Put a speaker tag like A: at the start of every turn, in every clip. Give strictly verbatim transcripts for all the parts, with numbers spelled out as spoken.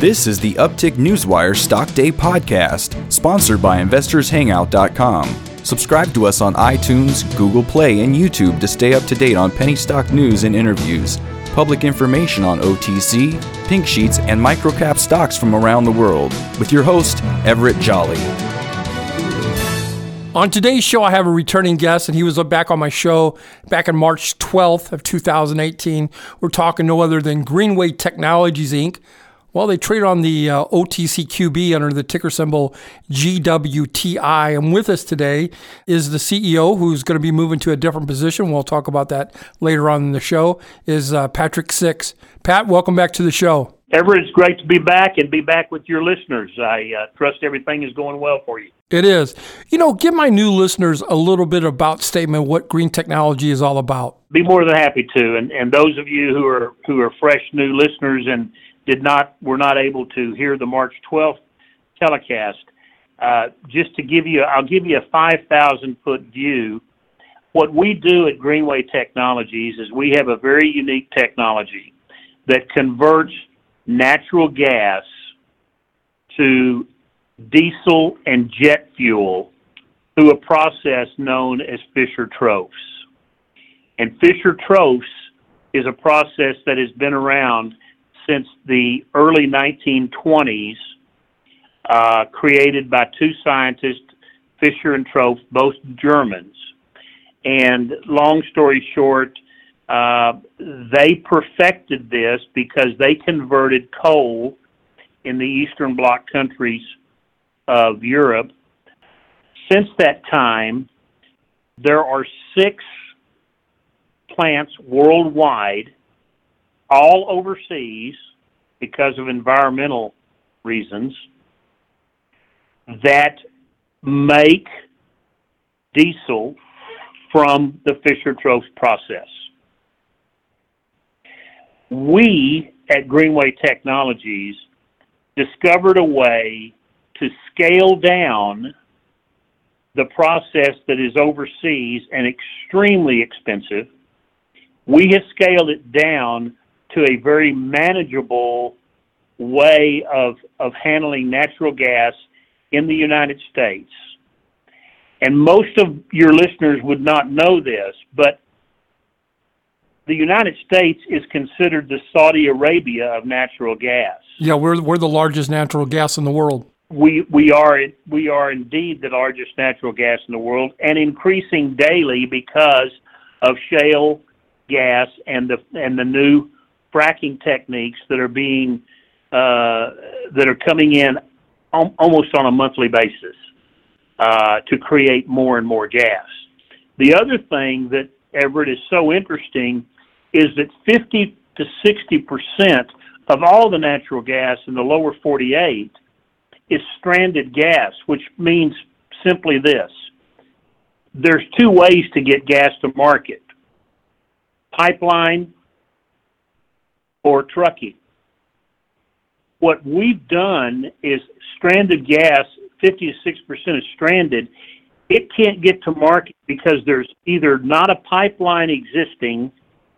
A: This is the Uptick Newswire Stock Day podcast, sponsored by investors hangout dot com. Subscribe to us on iTunes, Google Play, and YouTube to stay up to date on penny stock news and interviews, public information on O T C, pink sheets, and microcap stocks from around the world, with your host, Everett Jolly.
B: On today's show, I have a returning guest, and he was back on my show back on March twelfth of two thousand eighteen. We're talking no other than Greenway Technologies, Incorporated. Well, they trade on the uh, O T C Q B under the ticker symbol G W T I. And with us today is the C E O, who's going to be moving to a different position. We'll talk about that later on in the show, is uh, Patrick Six. Pat, welcome back to the show.
C: Everett, it's great to be back and be back with your listeners. I uh, trust everything is going well for you.
B: It is. You know, give my new listeners a little bit about statement what Green Technology is all about.
C: Be more than happy to. And, and those of you who are who are fresh new listeners and did not were not able to hear the March twelfth telecast, uh, just to give you, I'll give you a five thousand foot view. What we do at Greenway Technologies is we have a very unique technology that converts natural gas to diesel and jet fuel through a process known as Fischer-Tropsch. And Fischer-Tropsch is a process that has been around since the early nineteen twenties, uh, created by two scientists, Fischer and Tropsch, both Germans. And long story short, uh, they perfected this because they converted coal in the Eastern Bloc countries of Europe. Since that time, there are six plants worldwide, all overseas because of environmental reasons, that make diesel from the Fischer-Tropsch process. We at Greenway Technologies discovered a way to scale down the process that is overseas and extremely expensive. We have scaled it down to a very manageable way of, of handling natural gas in the United States. And most of your listeners would not know this, but the United States is considered the Saudi Arabia of natural gas.
B: Yeah, we're we're the largest natural gas in the world.
C: We we are we are indeed the largest natural gas in the world, and increasing daily because of shale gas and the and the new fracking techniques that are being uh, that are coming in om- almost on a monthly basis uh, to create more and more gas. The other thing that, Everett, is so interesting is that fifty to sixty percent of all the natural gas in the lower forty-eight is stranded gas, which means simply this: there's two ways to get gas to market: pipeline or trucking. What we've done is stranded gas, fifty to sixty percent is stranded. It can't get to market because there's either not a pipeline existing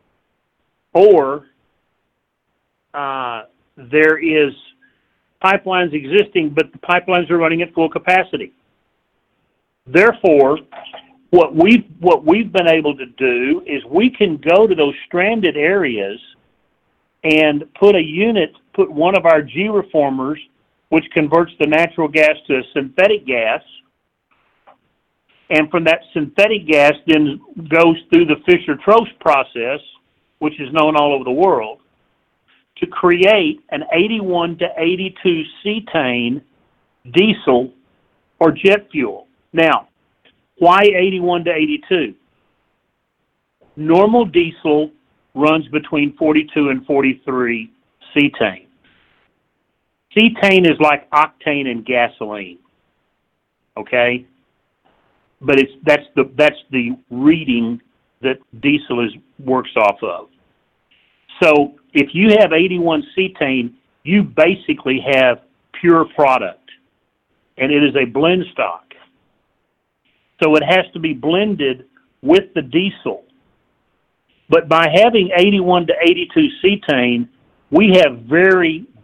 C: or uh, there is pipelines existing, but the pipelines are running at full capacity. Therefore, what we've, what we've been able to do is we can go to those stranded areas and put a unit, put one of our G-reformers, which converts the natural gas to a synthetic gas, and from that synthetic gas then goes through the Fischer-Tropsch process, which is known all over the world, to create an eighty-one to eighty-two cetane diesel or jet fuel. Now, why eighty-one to eighty-two? Normal diesel runs between forty-two and forty-three cetane. Cetane is like octane in gasoline, okay? But it's that's the that's the reading that diesel is works off of. So if you have eighty-one cetane, you basically have pure product, and it is a blend stock. So it has to be blended with the diesel. But by having eighty-one to eighty-two cetane, we have very,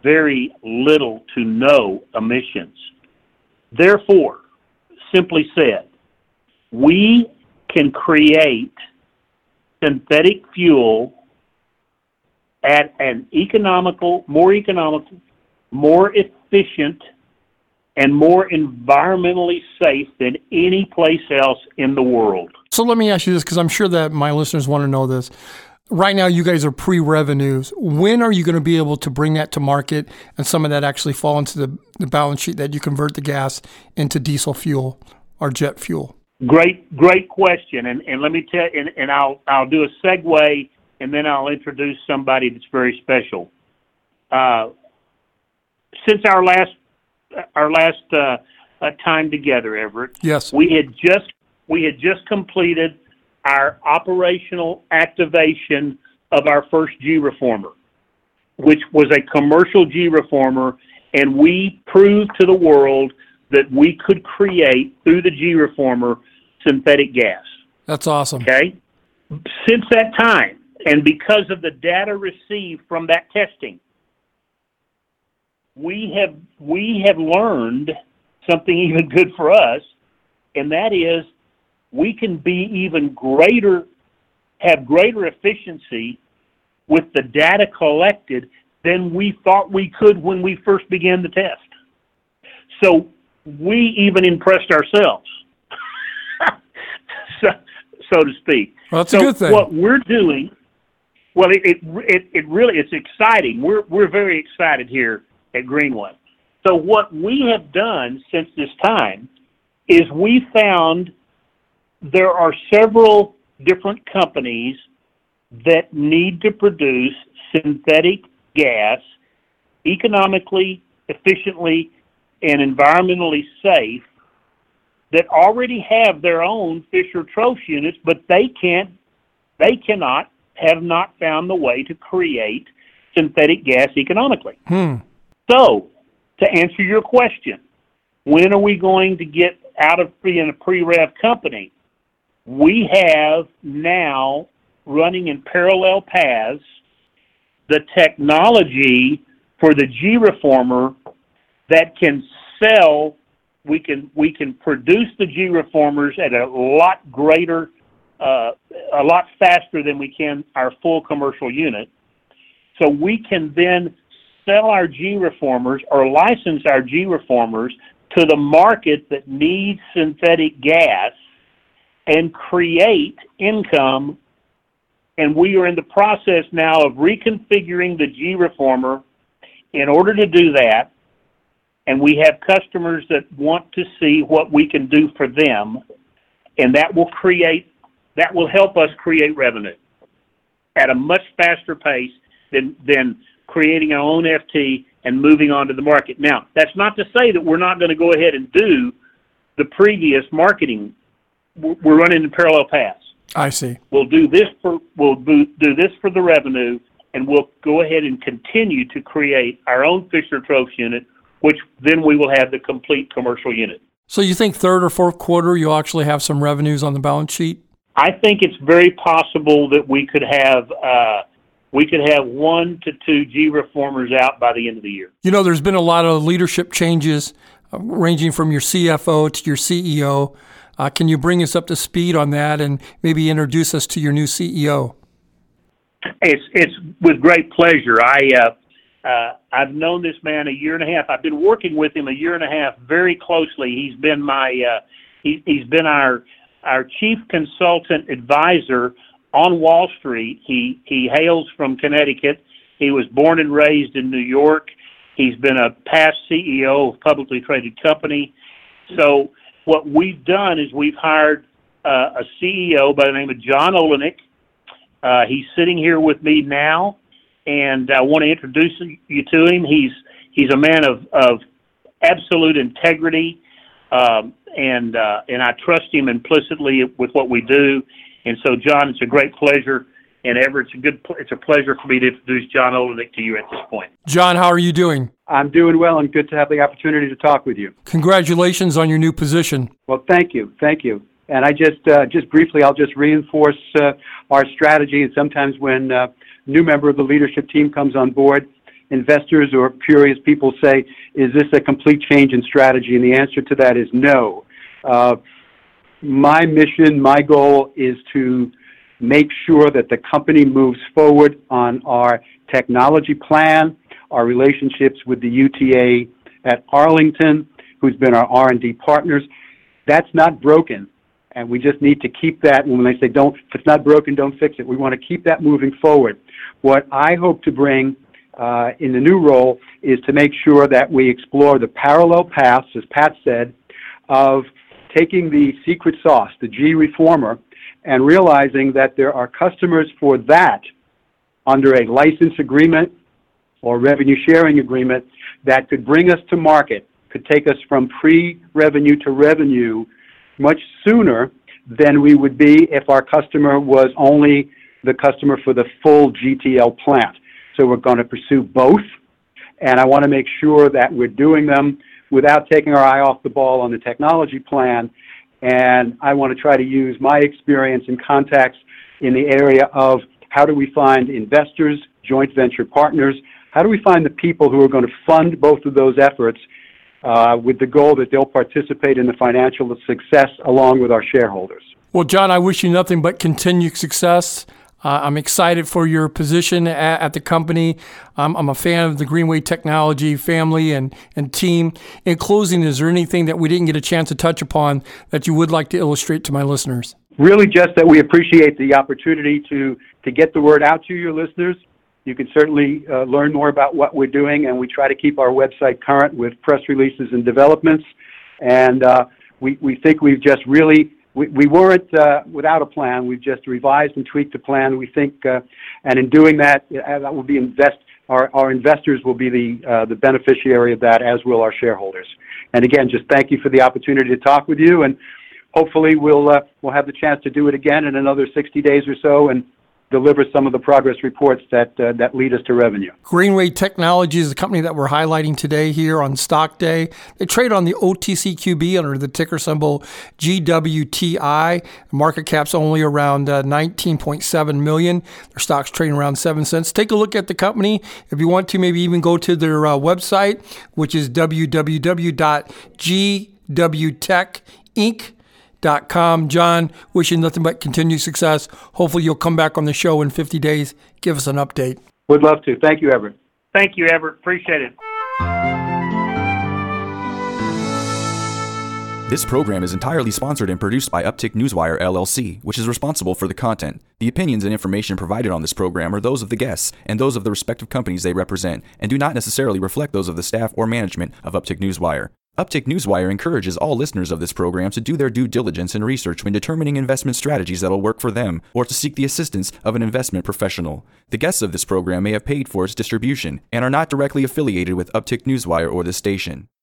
C: very little to no emissions. Therefore, simply said, we can create synthetic fuel at an economical, more economical, more efficient, and more environmentally safe than any place else in the world.
B: So let me ask you this, because I'm sure that my listeners want to know this. Right now, you guys are pre-revenues. When are you going to be able to bring that to market and some of that actually fall into the, the balance sheet that you convert the gas into diesel fuel or jet fuel?
C: Great, great question. And, and let me tell and, and I'll, I'll do a segue, and then I'll introduce somebody that's very special. Uh, since our last our last uh, uh, time together, Everett,
B: yes,
C: we had just we had just completed our operational activation of our first G-reformer, which was a commercial G-reformer, and we proved to the world that we could create, through the G-reformer, synthetic gas.
B: That's awesome.
C: Okay? Since that time, and because of the data received from that testing, we have we have learned something even good for us, and that is we can be even greater, have greater efficiency with the data collected than we thought we could when we first began the test. So we even impressed ourselves, so, so to speak.
B: Well, that's
C: so
B: a good thing.
C: What we're doing, well, it, it it it really it's exciting. We're we're very excited here at Greenway. So what we have done since this time is we found there are several different companies that need to produce synthetic gas economically, efficiently, and environmentally safe that already have their own Fischer-Tropsch units, but they can't, they cannot, have not found the way to create synthetic gas economically.
B: Hmm.
C: So, to answer your question, when are we going to get out of being a pre-rev company? We have now, running in parallel paths, the technology for the G-reformer that can sell, we can we can produce the G-reformers at a lot greater, uh, a lot faster than we can our full commercial unit. So we can then sell our G-reformers or license our G-reformers to the market that needs synthetic gas and create income. And we are in the process now of reconfiguring the G-reformer in order to do that. And we have customers that want to see what we can do for them, and that will create, that will help us create revenue at a much faster pace than than creating our own F T and moving on to the market. Now, that's not to say that we're not going to go ahead and do the previous marketing. We're running in parallel paths.
B: I see.
C: We'll do this for we'll do, do this for the revenue, and we'll go ahead and continue to create our own Fischer-Tropsch unit, which then we will have the complete commercial unit.
B: So you think third or fourth quarter you'll actually have some revenues on the balance sheet?
C: I think it's very possible that we could have uh, we could have one to two G-reformers out by the end of the year.
B: You know, there's been a lot of leadership changes, uh, ranging from your C F O to your C E O. Uh, can you bring us up to speed on that and maybe introduce us to your new C E O?
C: It's it's with great pleasure. I uh, uh, I've known this man a year and a half. I've been working with him a year and a half very closely. He's been my uh, he, he's been our our chief consultant advisor on Wall Street. He he hails from Connecticut. He was born and raised in New York. He's been a past C E O of a publicly traded company. So what we've done is we've hired uh, a C E O by the name of John Olenek. Uh, he's sitting here with me now, and I want to introduce you to him. He's he's a man of, of absolute integrity, um, and uh, and I trust him implicitly with what we do. And so, John, it's a great pleasure, and ever it's a good it's a pleasure for me to introduce John Olenek to you at this point.
B: John, how are you doing?
D: I'm doing well, and good to have the opportunity to talk with you.
B: Congratulations on your new position.
D: Well, thank you, thank you. And I just, uh, just briefly, I'll just reinforce uh, our strategy. And sometimes when uh, a new member of the leadership team comes on board, investors or curious people say, is this a complete change in strategy? And the answer to that is no. Uh, my mission, my goal is to make sure that the company moves forward on our technology plan, our relationships with the U T A at Arlington, who's been our R and D partners. That's not broken, and we just need to keep that. And when they say, don't, if it's not broken, don't fix it, we want to keep that moving forward. What I hope to bring uh, in the new role is to make sure that we explore the parallel paths, as Pat said, of taking the secret sauce, the G reformer, and realizing that there are customers for that under a license agreement or revenue sharing agreement that could bring us to market, could take us from pre-revenue to revenue much sooner than we would be if our customer was only the customer for the full G T L plant. So we're going to pursue both, and I want to make sure that we're doing them without taking our eye off the ball on the technology plan. And I want to try to use my experience and contacts in the area of how do we find investors, joint venture partners, how do we find the people who are going to fund both of those efforts uh, with the goal that they'll participate in the financial success along with our shareholders.
B: Well, John, I wish you nothing but continued success. Uh, I'm excited for your position at, at the company. Um, I'm a fan of the Greenway Technology family and, and team. In closing, is there anything that we didn't get a chance to touch upon that you would like to illustrate to my listeners?
D: Really just that we appreciate the opportunity to, to get the word out to your listeners. You can certainly uh, learn more about what we're doing, and we try to keep our website current with press releases and developments. And uh, we, we think we've just really We, we weren't uh, without a plan. We've just revised and tweaked the plan. We think, uh, and in doing that, uh, that will be invest. Our, our investors will be the uh, the beneficiary of that, as will our shareholders. And again, just thank you for the opportunity to talk with you, and hopefully we'll uh, we'll have the chance to do it again in another sixty days or so, and deliver some of the progress reports that uh, that lead us to revenue.
B: Greenway Technology is the company that we're highlighting today here on Stock Day. They trade on the O T C Q B under the ticker symbol G W T I. Market cap's only around uh, nineteen point seven million dollars. Their stock's trading around seven cents. Take a look at the company. If you want to, maybe even go to their uh, website, which is w w w dot g w tech inc dot com. John, wishing nothing but continued success. Hopefully you'll come back on the show in fifty days. Give us an update.
D: Would love to. Thank you, Everett.
C: Thank you, Everett. Appreciate it.
A: This program is entirely sponsored and produced by Uptick Newswire, L L C, which is responsible for the content. The opinions and information provided on this program are those of the guests and those of the respective companies they represent, and do not necessarily reflect those of the staff or management of Uptick Newswire. Uptick Newswire encourages all listeners of this program to do their due diligence and research when determining investment strategies that will work for them, or to seek the assistance of an investment professional. The guests of this program may have paid for its distribution and are not directly affiliated with Uptick Newswire or this station.